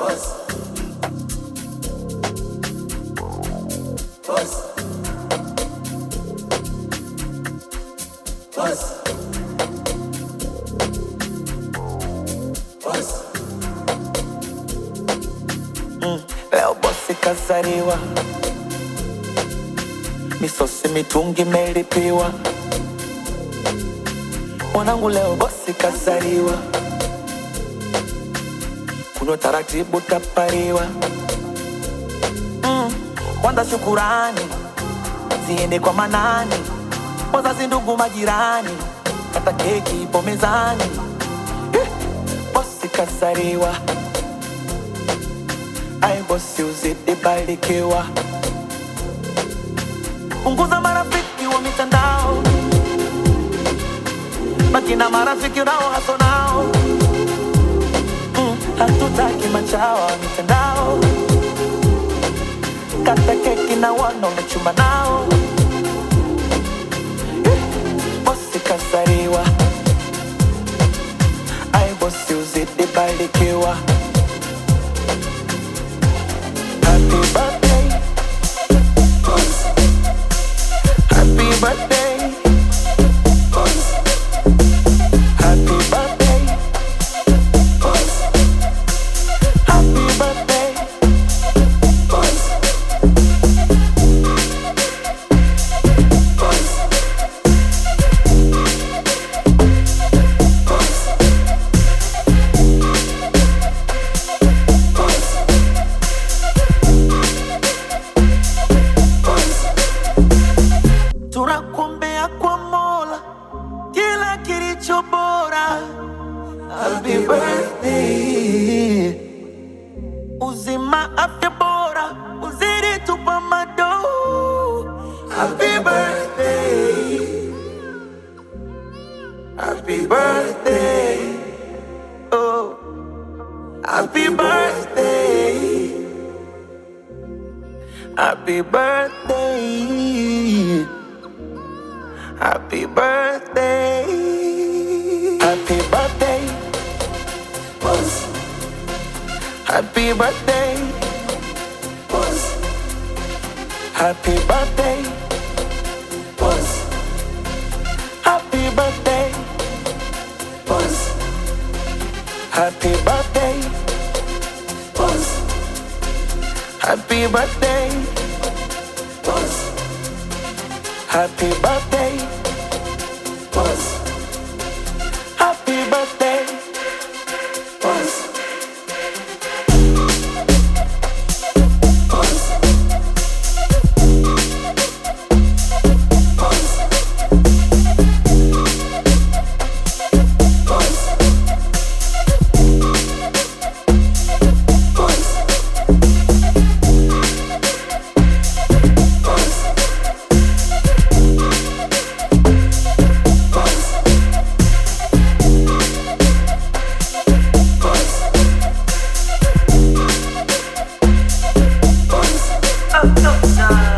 Leo bosi kazaliwa, misosi mitungi imelipiwa. Mwanangu leo bosi kazaliwa, kunywa taratibu tapariwa. Kwanza shukurani ziende kwa manani, wazazi, ndugu, majirani, hata keki ipo mezani. Bosi kazaliwa, ai bosi uzidi barikiwa. Punguza marafiki wa mitandao, baki na marafiki unao haso nao. Hatutaki machawa wa mitandao, kata keki na wanaonachuma nao. Bosi kazaliwa, ai bosi uzidi barikiwa. Happy birthday, happy birthday, happy birthday, happy birthday. Tunakuombea kwa Mola kila kilicho bora. Happy birthday, uzima, afya bora, uzidi tupa mado. Happy birthday, happy birthday, oh, happy birthday, happy birthday. Happy birthday, happy birthday, boss. Happy birthday, boss. Happy birthday, boss. Happy birthday, boss. Happy birthday, boss. Happy birthday, boss. Happy birthday, boss. Happy birthday, boss. No time.